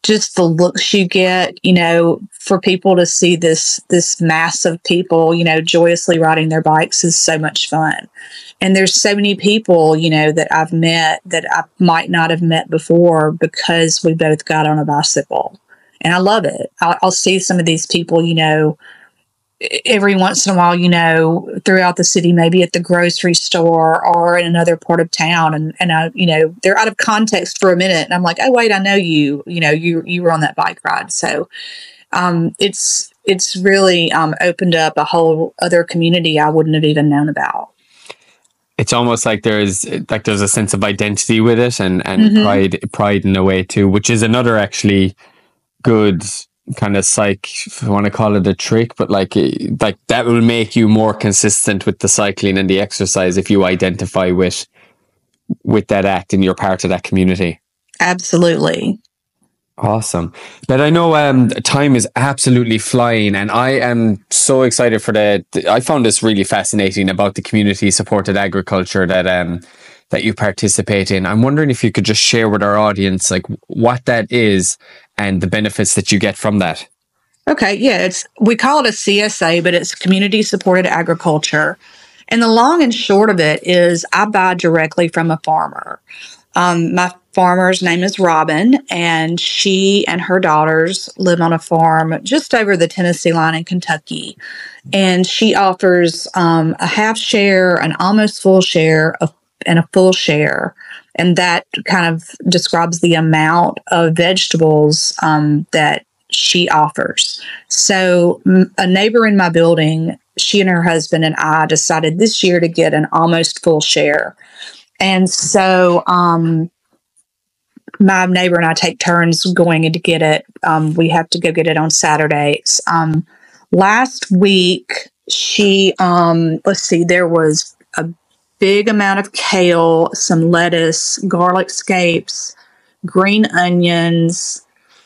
just the looks you get, you know, for people to see this this mass of people, you know, joyously riding their bikes is so much fun. And there's so many people, you know, that I've met that I might not have met before because we both got on a bicycle. And I love it. I'll, I'll see some of these people, you know, every once in a while, you know, throughout the city, maybe at the grocery store or in another part of town. And, and I, you know, they're out of context for a minute. And I'm like, oh, wait, I know you, you know, you, you were on that bike ride. So um, it's, it's really um, opened up a whole other community I wouldn't have even known about. It's almost like there's like there's a sense of identity with it and, and Mhm. pride, pride in a way too, which is another actually good kind of psych, if I want to call it a trick, but like like that will make you more consistent with the cycling and the exercise if you identify with with that act and you're part of that community. Absolutely. Awesome. But I know um time is absolutely flying, and I am so excited for the I found this really fascinating about the community supported agriculture that um that you participate in. I'm wondering if you could just share with our audience like what that is and the benefits that you get from that. Okay, yeah, it's we call it a C S A, but it's community supported agriculture. And the long and short of it is I buy directly from a farmer. Um, my farmer's name is Robin, and she and her daughters live on a farm just over the Tennessee line in Kentucky. And she offers um, a half share, an almost full share, a, and a full share. And that kind of describes the amount of vegetables um, that she offers. So m- a neighbor in my building, she and her husband and I decided this year to get an almost full share. And so um, my neighbor and I take turns going in to get it. Um, we have to go get it on Saturdays. Um, last week, she, um, let's see, there was a big amount of kale, some lettuce, garlic scapes, green onions,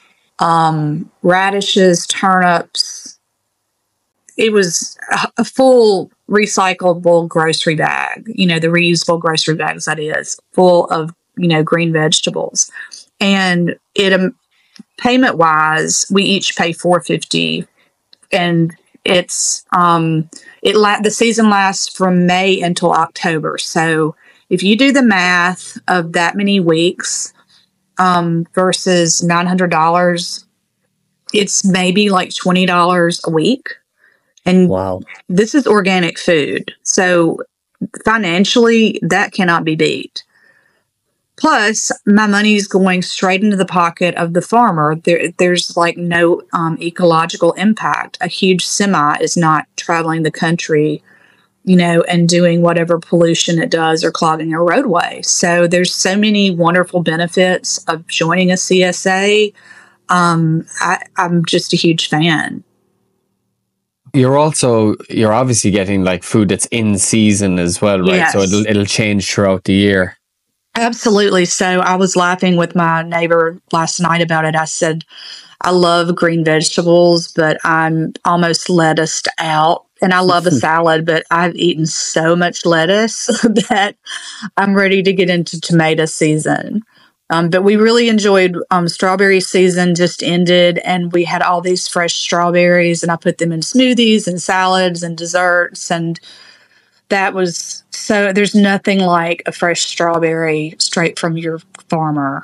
um, radishes, turnips. It was a, a full recyclable grocery bag, you know, the reusable grocery bags, that is, full of, you know, green vegetables. And it, um, payment wise, we each pay four dollars and fifty cents, and it's, um, it la- the season lasts from May until October. So if you do the math of that many weeks, um, versus nine hundred dollars, it's maybe like twenty dollars a week. And Wow. this is organic food. So financially, that cannot be beat. Plus, my money is going straight into the pocket of the farmer. There, there's like no um, ecological impact. A huge semi is not traveling the country, you know, and doing whatever pollution it does or clogging a roadway. So there's so many wonderful benefits of joining a C S A. Um, I, I'm just a huge fan. You're also you're obviously getting like food that's in season as well, right? Yes. So it'll it'll change throughout the year. Absolutely. So I was laughing with my neighbor last night about it. I said, I love green vegetables, but I'm almost lettuced out. And I love a salad, but I've eaten so much lettuce that I'm ready to get into tomato season. Um, but we really enjoyed um, strawberry season just ended, and we had all these fresh strawberries, and I put them in smoothies and salads and desserts, and that was so. There's nothing like a fresh strawberry straight from your farmer.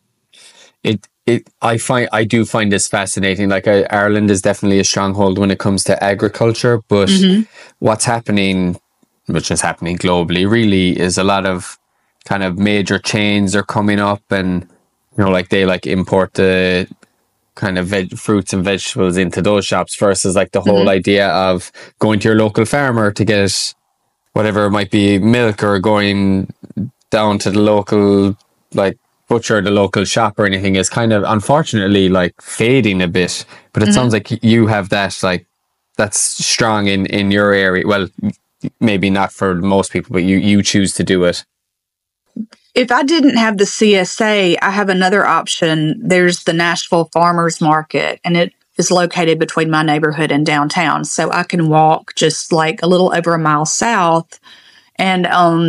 It it I find I do find this fascinating. Like I, Ireland is definitely a stronghold when it comes to agriculture, but Mhm. what's happening, which is happening globally, really is a lot of kind of major chains are coming up, and you know, like they like import the kind of veg- fruits and vegetables into those shops versus like the whole Mhm. idea of going to your local farmer to get whatever it might be, milk, or going down to the local like butcher, the local shop or anything, is kind of unfortunately like fading a bit. But it Mhm. sounds like you have that like that's strong in in your area. Well, maybe not for most people, but you you choose to do it. If I didn't have the C S A, I have another option. There's the Nashville Farmers Market, and it is located between my neighborhood and downtown. So I can walk just like a little over a mile south. And on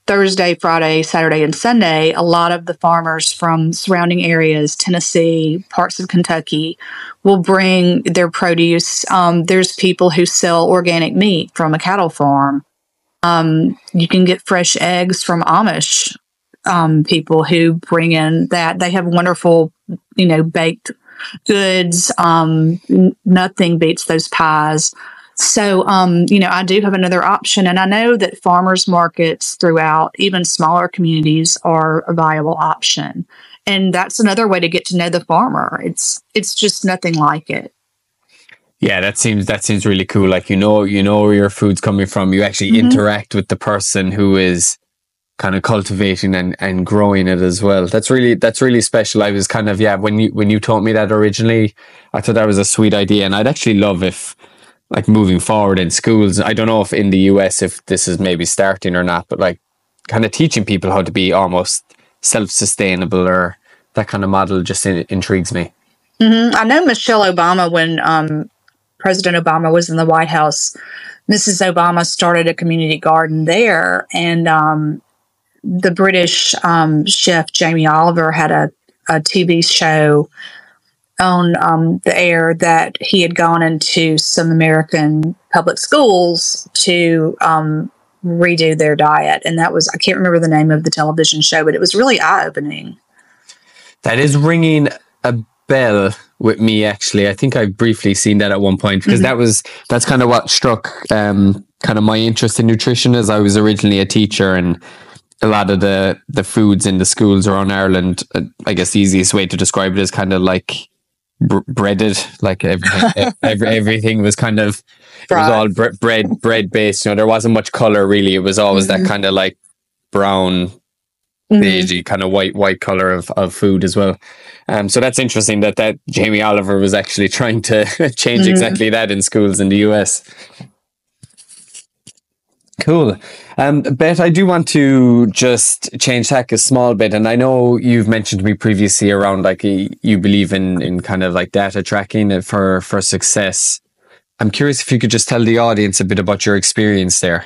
Thursday, Friday, Saturday, and Sunday, a lot of the farmers from surrounding areas, Tennessee, parts of Kentucky, will bring their produce. Um, there's people who sell organic meat from a cattle farm. Um, you can get fresh eggs from Amish um, people who bring in that. They have wonderful, you know, baked goods. Um, n- nothing beats those pies. So, um, you know, I do have another option. And I know that farmers markets throughout even smaller communities are a viable option. And that's another way to get to know the farmer. It's it's just nothing like it. Yeah, that seems that seems really cool. Like, you know, you know where your food's coming from. You actually mm-hmm. interact with the person who is kind of cultivating and, and growing it as well. That's really that's really special. I was kind of yeah, when you when you taught me that originally, I thought that was a sweet idea. And I'd actually love if, like, moving forward in schools, I don't know if in the U S if this is maybe starting or not, but like kind of teaching people how to be almost self-sustainable, or that kind of model just in, intrigues me. Mm-hmm. I know Michelle Obama, when um President Obama was in the White House, Missus Obama started a community garden there. And um, the British um, chef Jamie Oliver had a, a T V show on um, the air that he had gone into some American public schools to um, redo their diet. And that was, I can't remember the name of the television show, but it was really eye-opening. That is ringing a bell with me, actually. I think I've briefly seen that at one point, because mm-hmm. that was that's kind of what struck um kind of my interest in nutrition, as I was originally a teacher, and a lot of the the foods in the schools around Ireland, uh, I guess the easiest way to describe it is kind of like br- breaded, like everything, every, everything was kind of it was all bre- bread bread based. You know, there wasn't much color really. It was always mm-hmm. that kind of like brown, beigey mm-hmm. kind of white white color of, of food as well. Um, so that's interesting that that Jamie Oliver was actually trying to change mm-hmm. exactly that in schools in the U S. Cool. Um, Beth, I do want to just change tack a small bit, and I know you've mentioned to me previously around like you believe in in kind of like data tracking for for success. I'm curious if you could just tell the audience a bit about your experience there.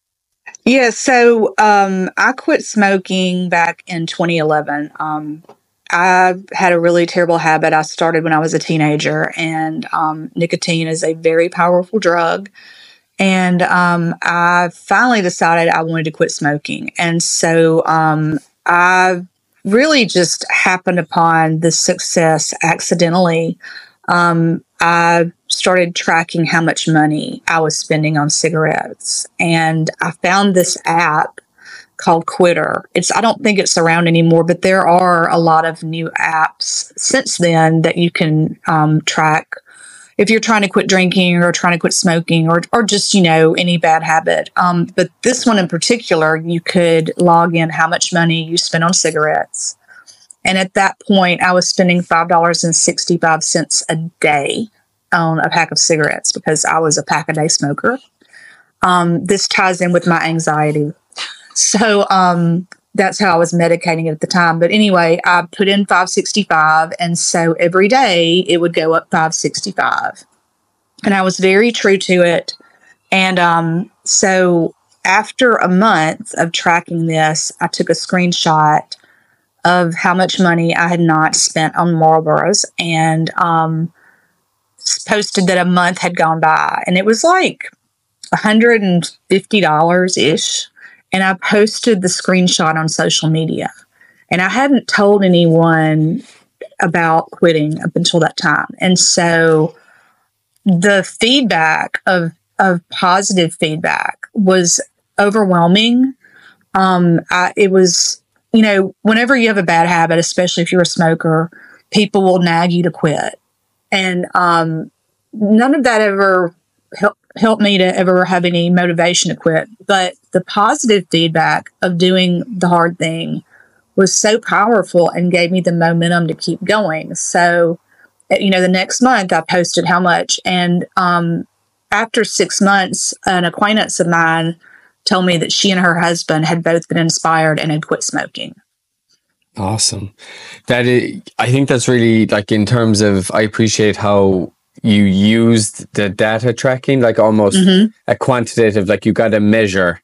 Yeah, so um, I quit smoking back in twenty eleven. Um, I had a really terrible habit. I started when I was a teenager, and um, nicotine is a very powerful drug. And um, I finally decided I wanted to quit smoking. And so um, I really just happened upon this success accidentally. Um, I started tracking how much money I was spending on cigarettes. And I found this app called Quitter. It's I don't think it's around anymore, but there are a lot of new apps since then that you can um, track if you're trying to quit drinking or trying to quit smoking, or or just, you know, any bad habit. Um, but this one in particular, you could log in how much money you spent on cigarettes. And at that point, I was spending five dollars and sixty-five cents a day on a pack of cigarettes because I was a pack-a-day smoker. Um, this ties in with my anxiety. So um, that's how I was medicating it at the time. But anyway, I put in five sixty-five, and so every day it would go up five sixty-five. And I was very true to it. And um, so after a month of tracking this, I took a screenshot of how much money I had not spent on Marlboros, and um, posted that a month had gone by. And it was like one hundred fifty dollars-ish. And I posted the screenshot on social media. And I hadn't told anyone about quitting up until that time. And so the feedback of, of positive feedback was overwhelming. Um, I, it was, you know, whenever you have a bad habit, especially if you're a smoker, people will nag you to quit. And um, none of that ever helped helped me to ever have any motivation to quit. But the positive feedback of doing the hard thing was so powerful and gave me the momentum to keep going. So, you know, the next month I posted how much. And um, after six months, an acquaintance of mine told me that she and her husband had both been inspired and had quit smoking. Awesome. That is, I think that's really, like, in terms of, I appreciate how you used the data tracking, like almost mm-hmm. a quantitative, like you got to measure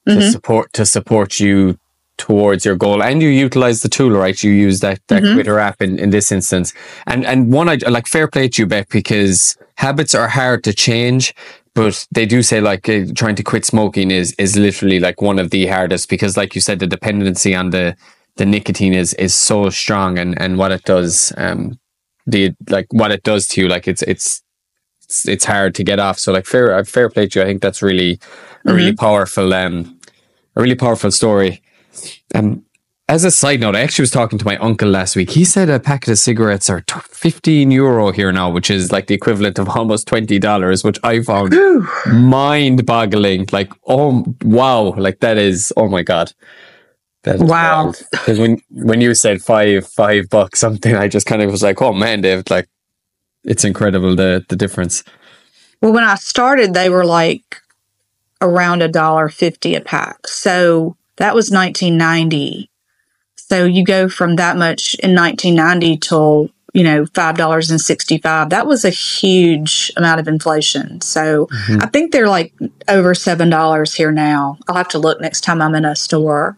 to Mm-hmm. support to support you towards your goal, and you utilize the tool, right? You use that that Mm-hmm. Quitter app in, in this instance, and and one I like fair play to you, Beck, because habits are hard to change, but they do say like uh, trying to quit smoking is is literally like one of the hardest, because like you said, the dependency on the the nicotine is is so strong, and and what it does, um the like what it does to you, like it's it's it's, it's hard to get off. So like fair uh, fair play to you. I think that's really a really Mm-hmm. powerful um a really powerful story. Um, as a side note, I actually was talking to my uncle last week. He said a packet of cigarettes are t- fifteen euro here now, which is like the equivalent of almost twenty dollars, which I found Whew. mind boggling. Like, oh, wow. Like, that is, oh my God. That is Wow. wild. Because when, when you said five, five bucks something, I just kind of was like, oh man, Dave, like, it's incredible the, the difference. Well, when I started, they were like around a dollar fifty a pack. So that was nineteen ninety. So you go from that much in nineteen ninety till, you know, five dollars and sixty-five. That was a huge amount of inflation. So Mm-hmm. I think they're like over seven dollars here now. I'll have to look next time I'm in a store.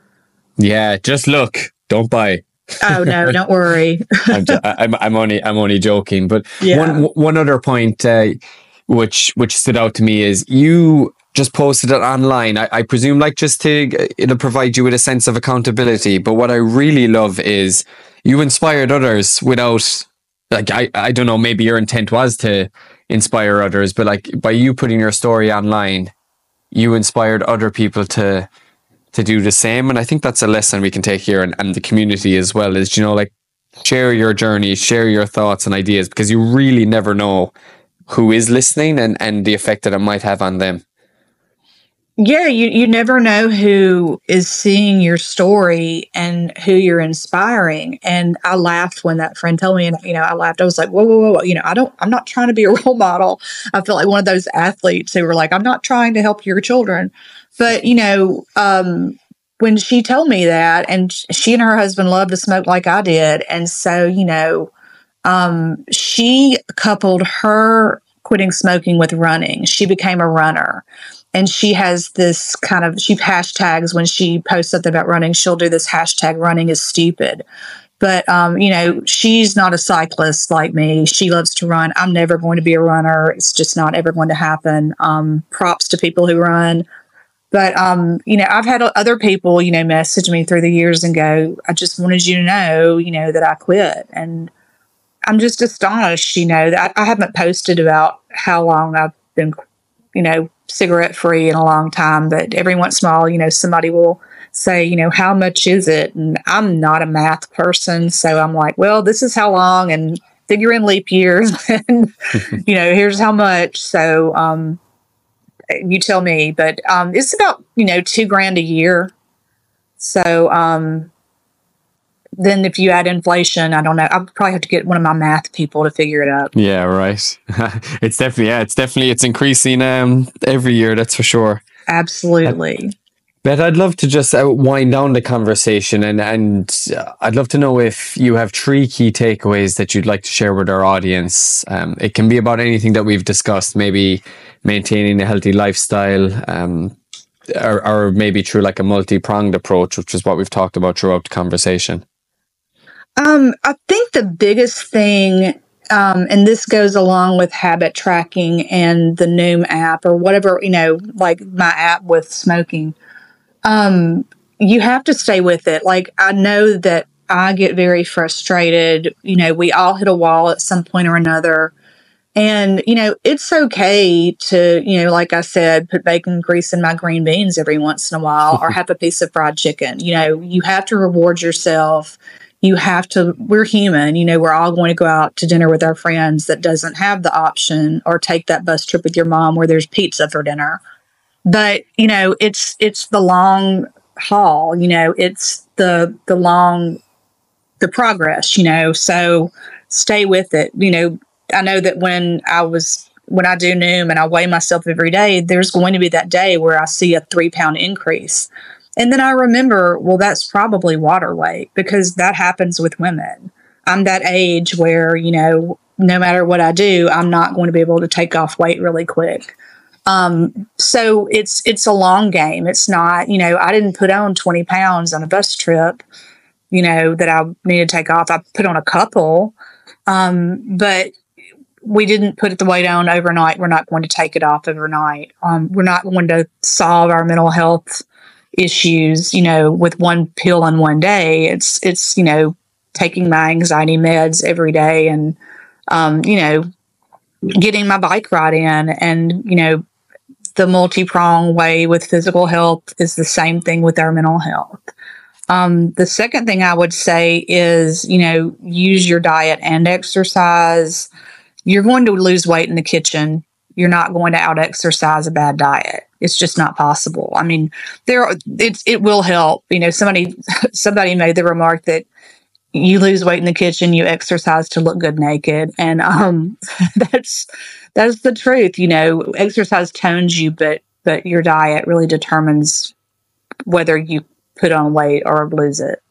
Yeah, just look, don't buy. Oh no, don't worry. I'm, ju- I- I'm I'm only I'm only joking. But Yeah. one one other point uh, which which stood out to me is you just posted it online. I, I presume like just to it'll provide you with a sense of accountability. But what I really love is you inspired others without like I I don't know, maybe your intent was to inspire others, but like by you putting your story online, you inspired other people to to do the same. And I think that's a lesson we can take here, and, and the community as well, is, you know, like share your journey, share your thoughts and ideas, because you really never know who is listening and, and the effect that it might have on them. Yeah, you, you never know who is seeing your story and who you're inspiring. And I laughed when that friend told me, and you know, I laughed. I was like, whoa, whoa, whoa, whoa. You know, I don't, I'm not trying to be a role model. I feel like one of those athletes who were like, I'm not trying to help your children. But, you know, um, when she told me that, and she and her husband loved to smoke like I did. And so, you know, um, she coupled her quitting smoking with running. She became a runner. And she has this kind of, she hashtags when she posts something about running, she'll do this hashtag running is stupid. But, um, you know, she's not a cyclist like me. She loves to run. I'm never going to be a runner. It's just not ever going to happen. Um, props to people who run. But, um, you know, I've had other people, you know, message me through the years and go, I just wanted you to know, you know, that I quit. And I'm just astonished, you know, that I haven't posted about how long I've been, you know, cigarette free in a long time. But every once in a while, you know, somebody will say, you know, how much is it? And I'm not a math person. So I'm like, well, this is how long, and figure in leap years. And, you know, here's how much. So, um, you tell me, but um, it's about, you know, two grand a year. So um, then if you add inflation, I don't know, I'll probably have to get one of my math people to figure it out. Yeah, right. It's definitely, yeah, it's definitely, it's increasing um, every year, that's for sure. Absolutely. But I'd love to just uh, wind down the conversation, and, and uh, I'd love to know if you have three key takeaways that you'd like to share with our audience. Um, it can be about anything that we've discussed, maybe maintaining a healthy lifestyle, um, or, or maybe through like a multi-pronged approach, which is what we've talked about throughout the conversation. Um, I think the biggest thing, um, and this goes along with habit tracking and the Noom app or whatever, you know, like my app with smoking. Um, you have to stay with it. Like, I know that I get very frustrated. You know, we all hit a wall at some point or another. And, you know, it's okay to, you know, like I said, put bacon grease in my green beans every once in a while, or have a piece of fried chicken. You know, you have to reward yourself. You have to, we're human. You know, we're all going to go out to dinner with our friends that doesn't have the option, or take that bus trip with your mom where there's pizza for dinner. But, you know, it's, it's the long haul, you know, it's the, the long, the progress, you know, so stay with it. You know, I know that when I was, when I do Noom and I weigh myself every day, there's going to be that day where I see a three pound increase. And then I remember, well, that's probably water weight, because that happens with women. I'm that age where, you know, no matter what I do, I'm not going to be able to take off weight really quick. Um, so it's it's a long game. It's not, you know, I didn't put on twenty pounds on a bus trip, you know, that I needed to take off. I put on a couple, um, but we didn't put the weight on overnight. We're not going to take it off overnight. Um, we're not going to solve our mental health issues, you know, with one pill in one day. It's, it's, you know, taking my anxiety meds every day and, um, you know, getting my bike ride in. And, you know, the multi-pronged way with physical health is the same thing with our mental health. Um, the second thing I would say is, you know, use your diet and exercise. You're going to lose weight in the kitchen. You're not going to out-exercise a bad diet. It's just not possible. I mean, there are, it's, it will help. You know, somebody somebody made the remark that you lose weight in the kitchen, you exercise to look good naked, and um, that's that's the truth. You know, exercise tones you, but but your diet really determines whether you put on weight or lose it.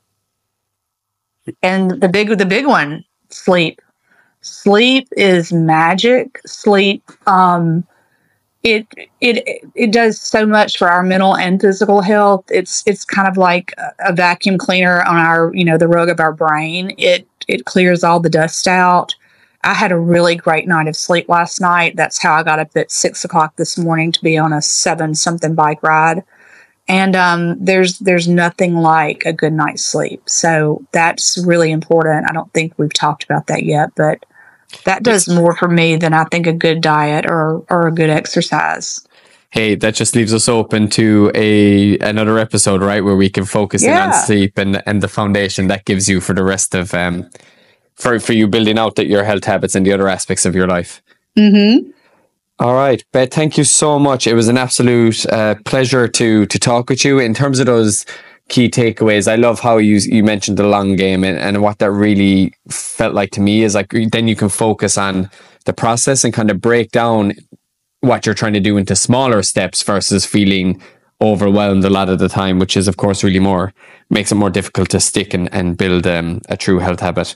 And the big the big one, sleep. Sleep is magic. Sleep, um, it it it does so much for our mental and physical health. It's it's kind of like a vacuum cleaner on our, you know, the rug of our brain. It it clears all the dust out. I had a really great night of sleep last night. That's how I got up at six o'clock this morning to be on a seven something bike ride. And um, there's there's nothing like a good night's sleep. So that's really important. I don't think we've talked about that yet, but that does more for me than I think a good diet or or a good exercise. Hey, that just leaves us open to a another episode, right, where we can focus yeah. in on sleep and and the foundation that gives you for the rest of um for for you building out that your health habits and the other aspects of your life. Mm-hmm. All right, Beth, thank you so much. It was an absolute uh, pleasure to to talk with you. In terms of those key takeaways, I love how you you mentioned the long game, and, and what that really felt like to me is like then you can focus on the process and kind of break down what you're trying to do into smaller steps versus feeling overwhelmed a lot of the time, which is of course really more makes it more difficult to stick and, and build um, a true health habit.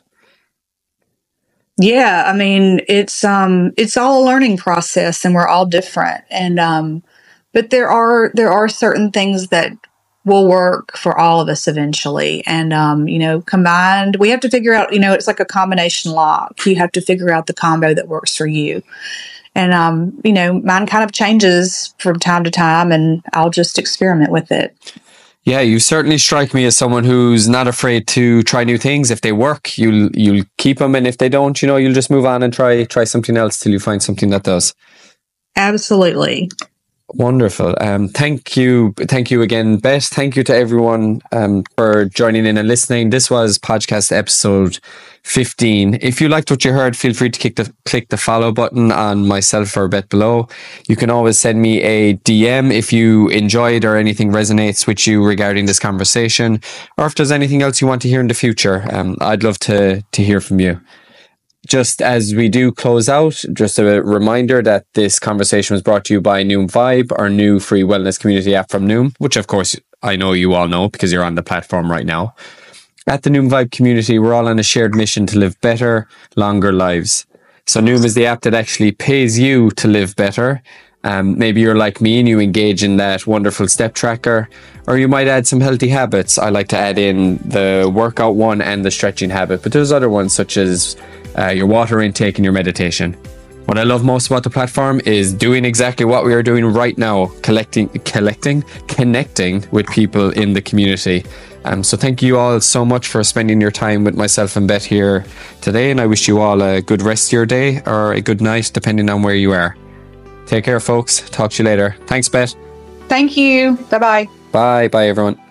Yeah, I mean, it's um it's all a learning process, and we're all different. And um but there are there are certain things that will work for all of us eventually. And um, you know, combined, we have to figure out, you know, it's like a combination lock. You have to figure out the combo that works for you. And um, you know, mine kind of changes from time to time, and I'll just experiment with it. Yeah, you certainly strike me as someone who's not afraid to try new things. If they work, you'll you'll keep them, and if they don't, you know, you'll just move on and try try something else till you find something that does. Absolutely. Wonderful. Um, thank you, thank you again, Beth. Thank you to everyone um, for joining in and listening. This was podcast episode fifteen. If you liked what you heard, feel free to click the click the follow button on myself or Beth below. You can always send me a D M if you enjoyed or anything resonates with you regarding this conversation, or if there's anything else you want to hear in the future. Um, I'd love to to hear from you. Just as we do close out, just a reminder that this conversation was brought to you by Noom Vibe, our new free wellness community app from Noom, which of course I know you all know because you're on the platform right now. At the Noom Vibe community, we're all on a shared mission to live better, longer lives. So Noom is the app that actually pays you to live better. Um, maybe you're like me and you engage in that wonderful step tracker, or you might add some healthy habits. I like to add in the workout one and the stretching habit, but there's other ones such as uh, your water intake and your meditation. What I love most about the platform is doing exactly what we are doing right now, collecting, collecting, connecting with people in the community. Um, so thank you all so much for spending your time with myself and Beth here today, and I wish you all a good rest of your day or a good night, depending on where you are. Take care, folks. Talk to you later. Thanks, Beth. Thank you. Bye-bye. Bye. Bye, everyone.